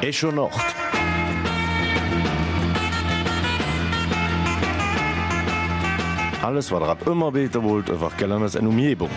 Echo Nacht. Alles, was ihr immer beten wollt, einfach gerne als eine Umgebung.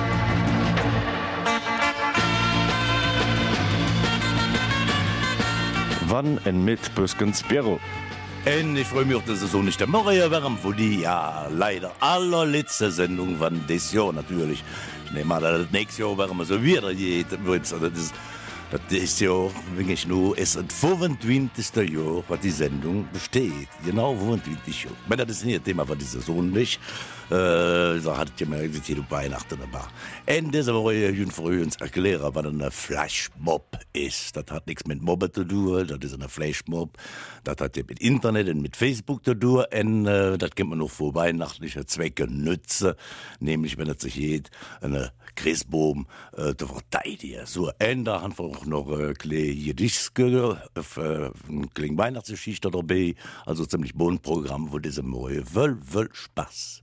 Wann en mit Büskens Büro? Und ich freue mich auf die Saison nicht der Morgen wärm, wo die ja leider allerletzte Sendung von dieses Jahr natürlich. Ich nehme an, dass das nächste Jahr wärm so wieder geht. Das ist ja wirklich nur, es ist das 25. Jahr, was die Sendung besteht. Genau 25 Jahre. Aber das ist nicht das Thema von dieser Saison nicht. Da hat ja mal gesagt, hier Weihnachten dabei. Und diese Woche jün früh uns erklären, was ein Flashmob ist. Das hat nichts mit Mobben zu tun, das ist ein Flashmob. Das hat ja mit Internet und mit Facebook zu tun. Und das kann man noch für weihnachtliche Zwecke nutzen. Nämlich, wenn es sich geht, eine Christbaum zu verteidigen. So, und da haben wir auch noch eine kleine Gedichte, eine kleine Weihnachtsgeschichte dabei. Also ziemlich buntes Programm, wo diese Morgen voll Spaß.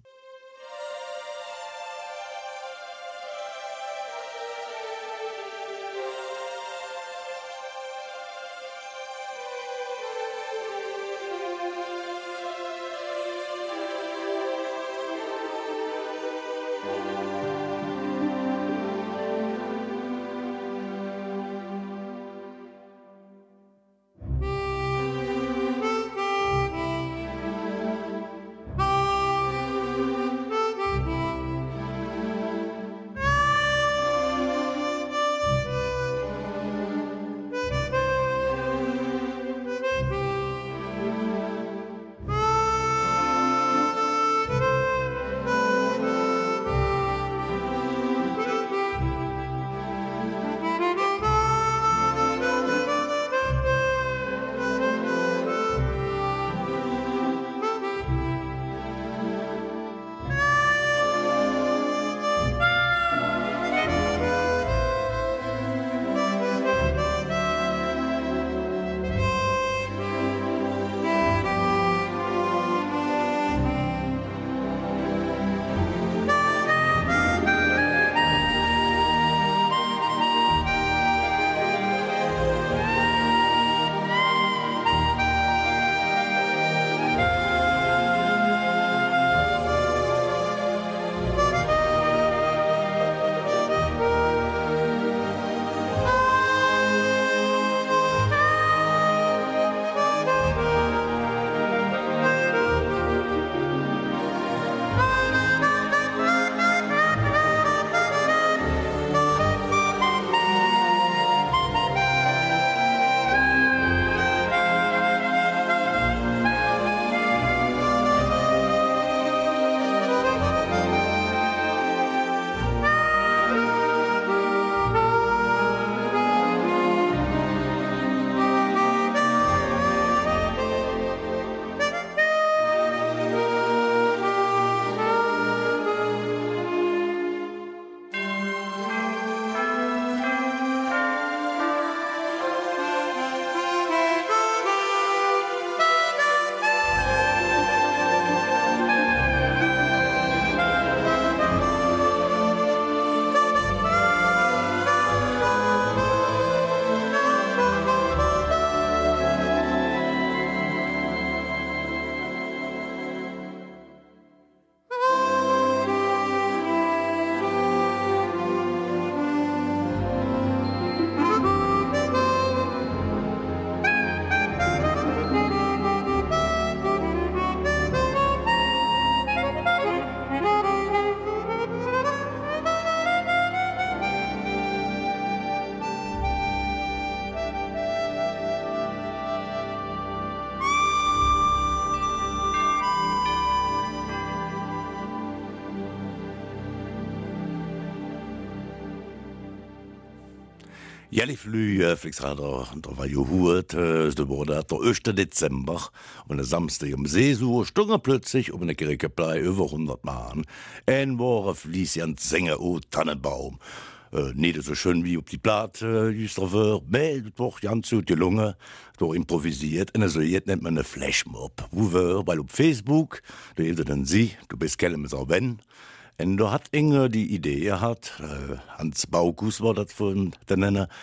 Jelly Flü, Flixrader, da war Juhut, da wurde der 1. Dezember und der Samstag um 6 Uhr stunge plötzlich um eine Kircheplei über 100 Mann. Ein Woche fließt ja ein Sänger o Tannenbaum. Nicht so schön wie auf die Platte, just drauf, aber doch ganz gut gelungen, doch improvisiert. Und also jetzt nennt man eine Flashmob. Weil auf Facebook, da ist dann sie, du bist Kellem auch wenn. Und da hat Inge die Idee gehabt, Hans Baukus war das von der Nenner,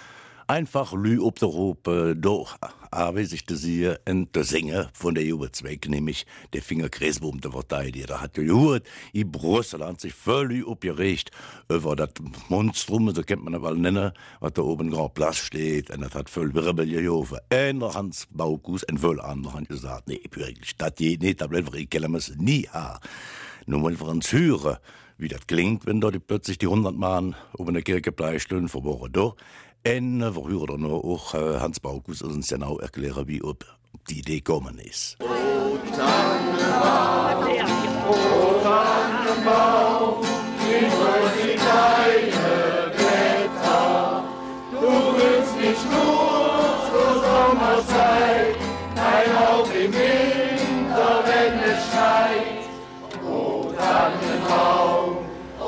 einfach Lü op der Rope do awesigchte sie en der Sänger von der Jubelzweck, nämlich der Fingerkreesbum der Verteidiger. Da hat gehört, i Brüssel hat sich völlig aufgeregt über das Monstrum, so kennt man aber nennen, was da oben Grand Place steht, und das hat voll Rebellion. Einer Hans Baukus, ein voll anderer hat gesagt, nee, wirklich, das geht nicht, da bleiben wir in Keller, müssen nie haben. Nur mal für uns hören, wie das klingt, wenn da plötzlich die 100 Mann oben der Kirche bleiben, verboren da. En wir hören noch auch Hans Baukus uns genau erklären, wie ob die Idee gekommen ist. O Tannenbaum, wie soll sie deine Blätter? Du willst nicht nur zur Sommerzeit, nein auch im Winter, wenn es schneit. O Tannenbaum,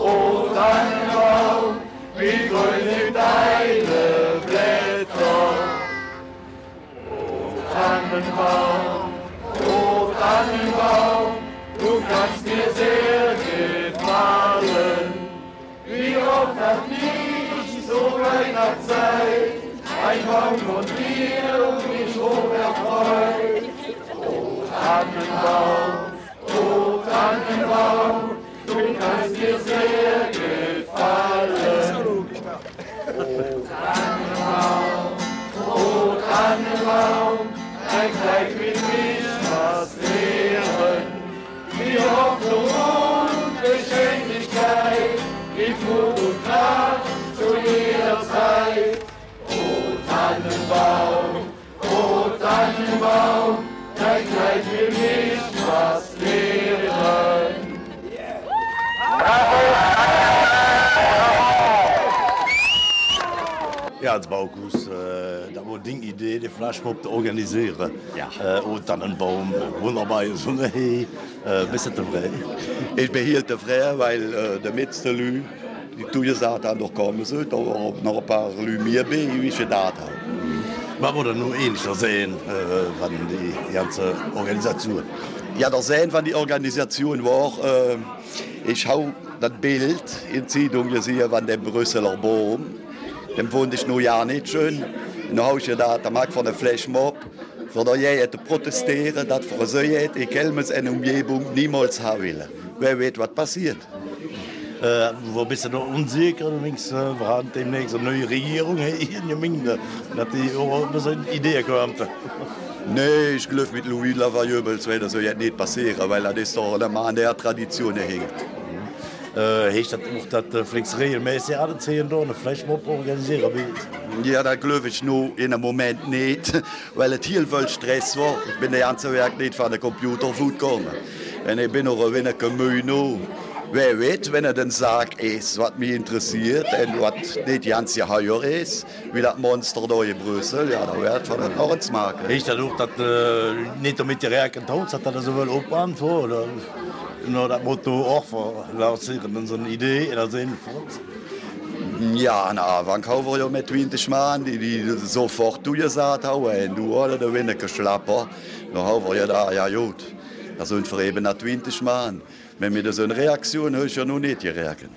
wie grün sind deine Blätter. O Tannenbaum, du kannst mir sehr gefallen. Wie oft hat mich so Weihnachtszeit ein Baum von dir mich hoch erfreut. O Tannenbaum, du kannst mir sehr gefallen. O Tannenbaum, ein Kleid mit mich was lehren. Die Hoffnung und Beschwinglichkeit, gibt Mut und Kraft zu jeder Zeit. O Tannenbaum, ein Kleid mit mich was lehren. Ja, als Baukus, da war die Idee, die Flashmob zu organisieren. Ja. Und dann ein Baum, wunderbar, so hey, bist du zufrieden? Ich behielt frei, weil der letzte Lü, die du gesagt hast, noch kommen sollen, da waren noch ein paar Lü mehr bei, wie ich gedacht habe. Was wurde nur ähnlich sehen von die ganze Organisation? Ja, der Sinn von der Organisation war, ich habe das Bild in der Zeitung gesehen von dem Brüsseler Baum. Den fand ich noch ja nicht schön. Und dann habe ich gedacht, da mag von der Flashmob, für die ich hätte protestieren, dass für so jemand in Kelmens eine Umgebung niemals haben will. Wer weiß, was passiert. Wo bist du noch unsicher? Du denkst, wir haben demnächst eine neue Regierung hier in Geminde, dass die auch so eine Idee kommt. Nee, ich glaube, mit Louis Lavalleux wird das so jetzt nicht passieren, weil das ist doch immer an der Tradition hängt. Heeft dat ook dat Flix regelmäßig alle 10 Jahre eine Flashmob organisieren wird? Ja, das glaube ich nur in einem Moment nicht, weil es hier voll Stress war. Ich bin den ganzen Tag nicht von der Computerfood gekommen. Und ich bin noch ein wenig müde. Wer weiß, wenn er dann sagt, was mich interessiert und was nicht ganz geheuer ist, wie das Monster hier in Brüssel, ja, da wird von den Ohren zu machen. Heeft dat ook dat niet om met die rijken te houden, dat zo wel opbouwend voor? Nou, dat Motto auch lancieren, so eine Idee in der Sinn von uns. Ja, na, wann kaufen wir ja mit 20 Mann, die sofort durchgesagt haben, und du alle da weniger Schlapper, dann haben wir ja da, ja gut, da sind wir eben nach 20 Mann. Wenn wir da so eine Reaktion haben, ist ja noch nicht gerechnet.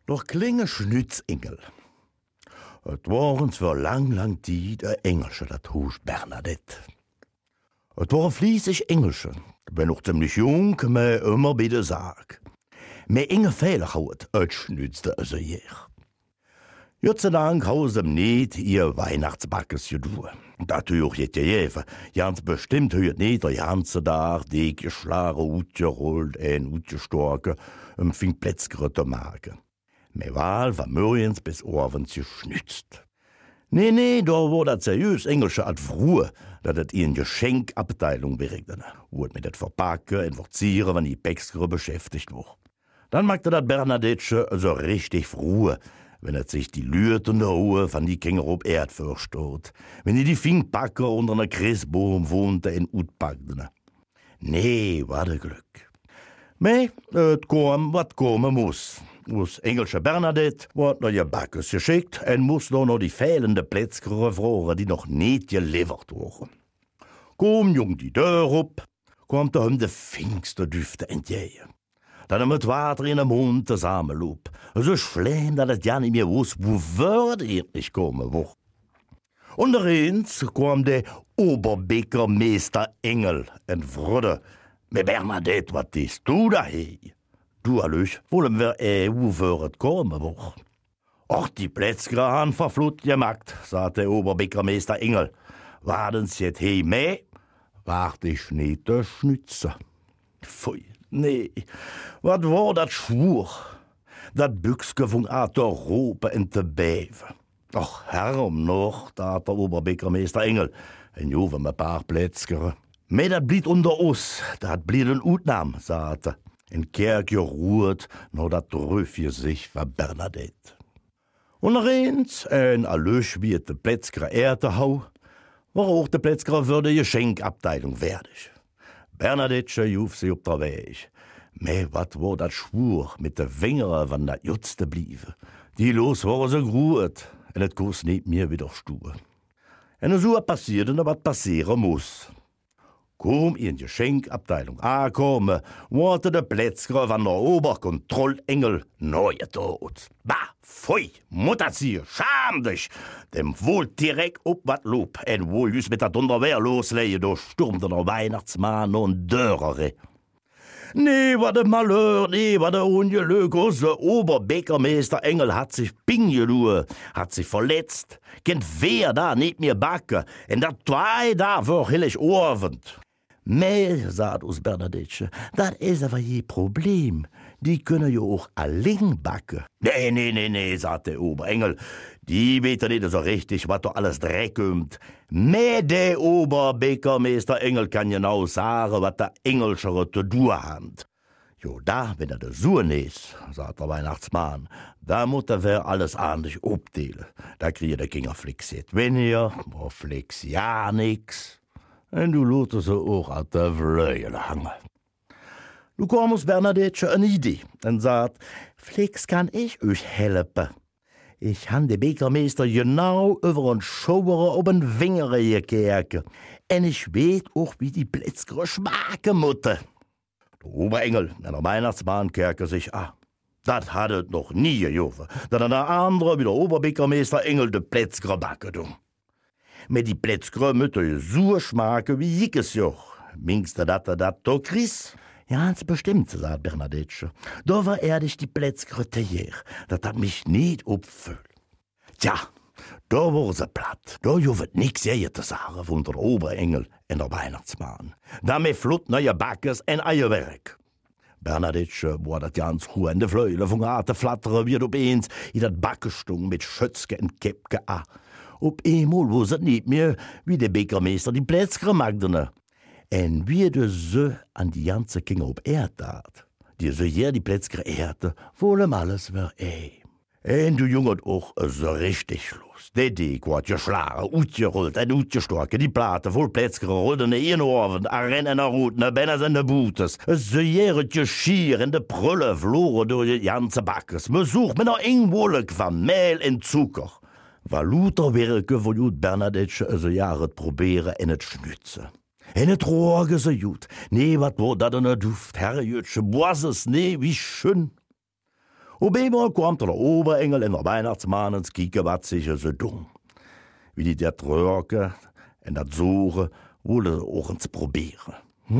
Doch klinge Schnützengel. Et waren zwar lang Tiet Engelsche, dat Husch Bernadette. Et waren fließig Engelsche, bin noch ziemlich jung, me immer bei der Sarg. Me inge Fehler haut, et schnützte also hier. Gott sei Dank hausem nicht ihr Weihnachtsbackes gedu. Dat auch jet jefe, ganz bestimmt hört nicht der ganze Tag die geschlare utgerollt en utgestorke, fing Plätzgrötte Marke. Me Wahl war morgens bis abends geschnützt. Nee, da war dat seriös Engelsche at Fruhe, dat et ihren Geschenkabteilung beregnen. Wurde mit et verpacken en verzieren, wenn die Päckskere beschäftigt war. Dann magte dat Bernadette so richtig Fruhe, wenn et sich die Lürt und der Hohe von die Kinder ob Erd verstoot, wenn die Fingpacker unter einer Christbaum wohnte in Utpackten. Nee, war de Glück. Me, et kom, wat komen muss. Us Engelsche Bernadette wordt naar je bakkes geschickt en moest dan nog die fehlende Plätzkere vroren die nog niet geleverd worden. Kom jong die deur op, komt hem de vinkste dufte entgegen. Dan hem het water in de mond te samenloop, zo schleem dat het ja niet meer wist wo würde niet komen wocht. Ondereens kwam de Oberbäckermeister Engel en vroeg, me Bernadette, wat is du daher? Du allüch, wollen wir wo für het kommen woch. Och, die Plätzkere han verflut gemacht, sagte der Oberbäckermeister Engel. Waren's jet he me? Wart ich nicht der Schnitzer. Pfui, nee, wat war dat schwur? Dat Büchske von der Rope in de Bewe. Och, herum noch, da der Oberbäckermeister Engel. En juwe me paar Plätzkere. Me dat blieb unter us, dat blieb een Utnam, sagte. In Kerk geruht, no dat Röfje sich war Bernadette. Und eins, en allöch wie de Plätzkere Erde hau, war auch de Plätzkere würde Geschenkabteilung werdig. Bernadette juf sie op der Weg. Me wat war dat schwur mit de Wingere, wann dat Jutzte bliebe. Die los war so geruht, en et kos niet mehr wieder stur. En so passierte, wat passieren muss. Kom in Geschenkabteilung ankomme, wurde der Plätzkere van der Oberkontrollengel neue tot. Bah, pfui, Mutterzieh, scham dich! Dem wohl direkt ob wat lob, en wohl jüss mit der Dunderwehr losleie, do stürmte der Weihnachtsmann und Dörrere. Nee, war de Malheur, nee, war der Ungelög, der Oberbäckermeister Engel hat sich pingelue, hat sich verletzt, kennt wer da nicht mehr backe, en dat zwei da vor hillig Orwend. Me, sagt us Bernadette, dat is aber je Problem. Die können ja auch allein backen. Nee, sagt der Oberengel. Die weet nicht so richtig, was da alles Dreck kommt. Me, der Oberbäckermeister Engel kann genau sagen, was der Engelschere zu tun hat. Jo, da, wenn der Sohn ist, sagt der Weihnachtsmann, da muss wer alles anders abdelen. Da kriegt der Kinder flexiert weniger, aber flex ja nix. En du lotte ze auch an der Vleuel hangen. Du kommst Bernadette eine Idee und sagt, Flex kann ich euch helfen. Ich han de Bäckermeister genau über ein Schauere ob ein Wingere gekehrt. En ich weet auch, wie die Plätzkere schmaken mutte. Der Oberengel und der Weihnachtsmann kerke sich an. Dat hat het noch nie gejoven, dat an der andere wie der Oberbäckermeister Engel de Plätzkere backen doen. Met die Plätzkere mütte so schmaken wie jikes joch. Mingste dat do Chris? Ja, ganz bestimmt, sagt Bernadette. Da war ehrlich die Plätzkere tejer. Dat hat mich nicht opfüllt. Tja, da war sie platt. Da juvet nix zu sagen von der Oberengel en der Weihnachtsmann. Da me flott neue Backes en Eierwerk. Bernadette war dat ganz gut in de Vleule von Arte flatteren wie opeens in dat Backestung mit Schötzke en Käppke a. Op eenmaal was het niet meer wie de Bäckermeister die Plätzkere magdene. En wie de ze an die ganze Kinder op Erd dat. Die ze hier die Plätzkere Erde, wohl alles weer En du Junge auch so richtig los. Der Dek wird geschlagen, uitgerollt en uitgestorken. Die Platen voll Plätzkere rollen in Orven, a rennen a Routen, a Benners en de Bootes. So järet geschier en de Prülle vloren durch die ganze Backes. Me sucht mit einer Ingwolk van Mehl en Zucker. War Luther werke von Jud Bernadette so jaret proberen en het schnütze. En het roge so Jud. Nee, wat wo dat an der Duft, Herrjütsche, was es, nee, wie schön. Op einmal kommt der Oberengel in der Weihnachtsmann ins Kieke, wat sich so dumm. Wie die dat Röhrke en dat Suche wolle auch ins Probieren.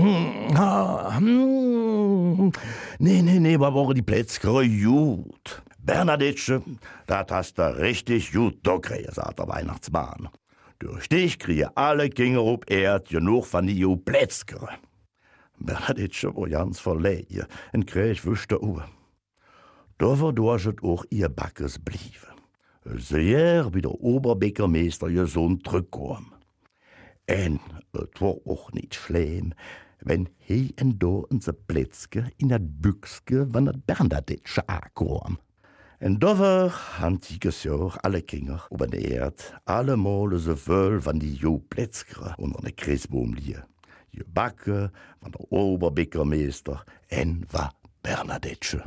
Nee, aber waren die Plätzkere gut. Bernadette, dat hast du richtig gut dokriegt, sagt der Weihnachtsmann. Durch dich kriege alle Kinder op Erd genug von die Plätzkere. Bernadette war ganz verlegen und krieg wüsste Uhr. Da war durch auch ihr Backes bliebe. Sehr wie der Oberbäckermeister ihr Sohn zurückkam. En het war auch nicht schlimm, wenn he en do in se Plätzke in dat Büchske van dat Bernadette aankwam. En da war antikes Jahr alle Kinder op de Erd, alle Male so voll van die jo Plätzke onder de Christboom liegen. Je bakken van der Oberbäckermeister en van Bernadette.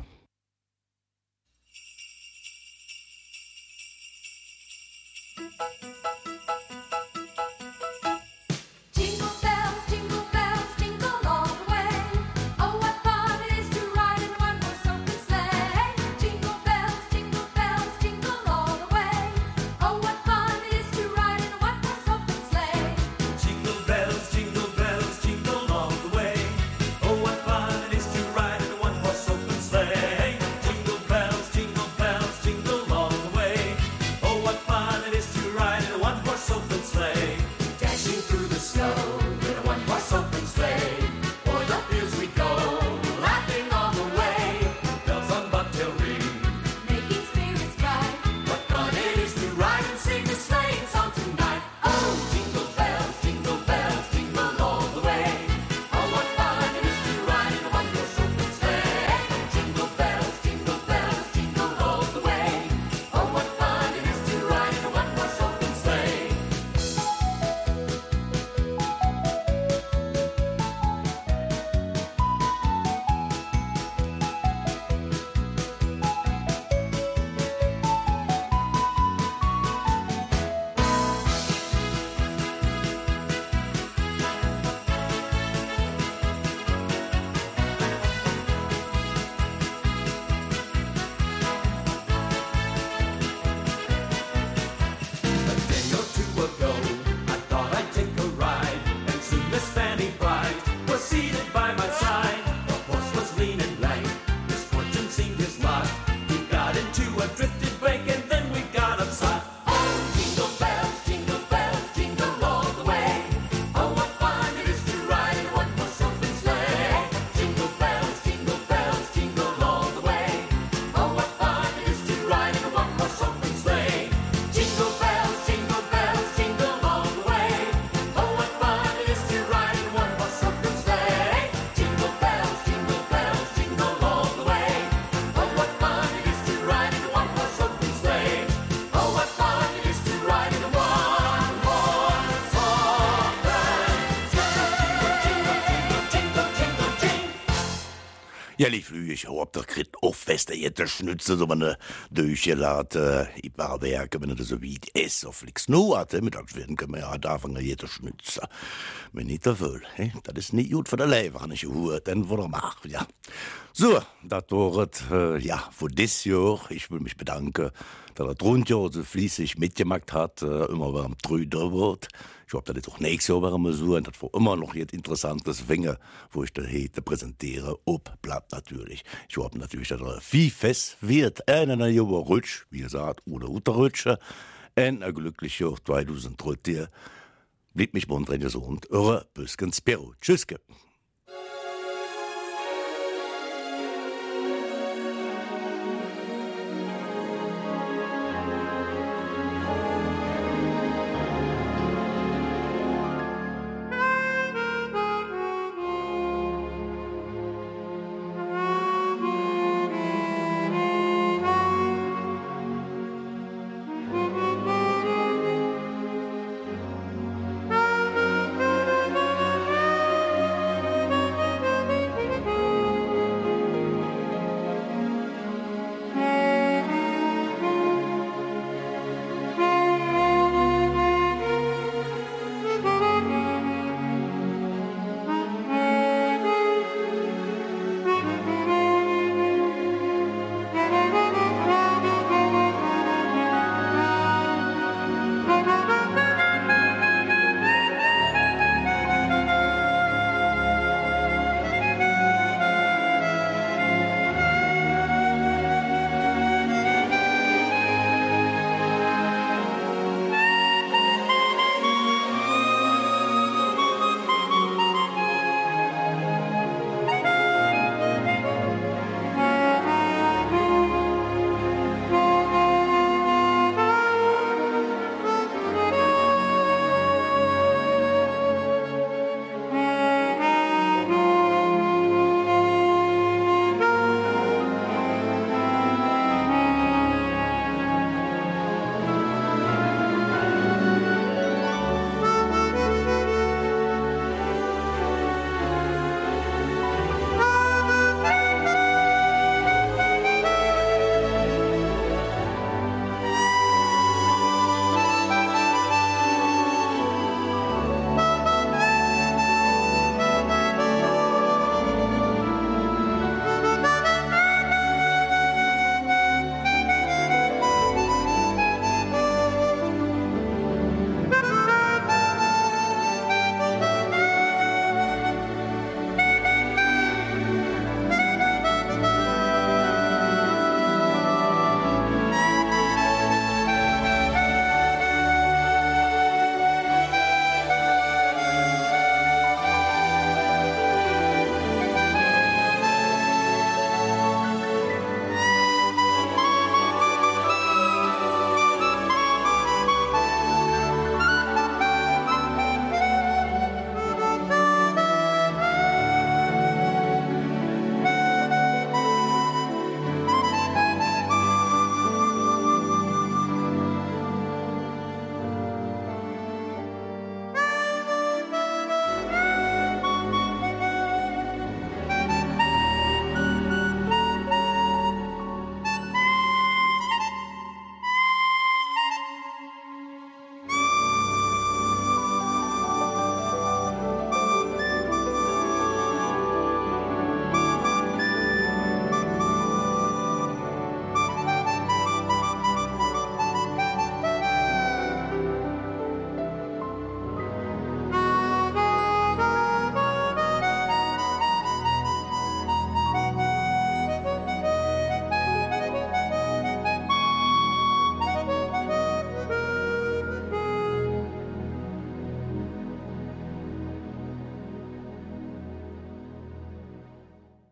Ja, ich flüge, ich hab doch kriegt auch feste jette Schnitze, so eine durchgelade, ich war Werke, wenn er so wie die Ess auf Flix nur hatte, mittags werden können wir ja da von jette Schnitze. Wenn nicht der will, das ist nicht gut für der Leber, nicht gut, dann wurde er machen, ja. So, das war ja, für dieses Jahr, ich will mich bedanken, dass das Rundjahr so fließig mitgemacht hat, immer beim Trüder wird. Ich hoffe, das ist auch nächstes Jahr wieder so, und das war immer noch jetzt interessantes Dinge, wo ich das heute präsentiere, bleibt natürlich. Ich hoffe natürlich, dass er viel fest wird, ein Jahr Rutsch, wie gesagt, oder Unterrutsche, ein glückliches Jahr 2003. Bleibt mich bunt, und eure Büskens Spero. Tschüss.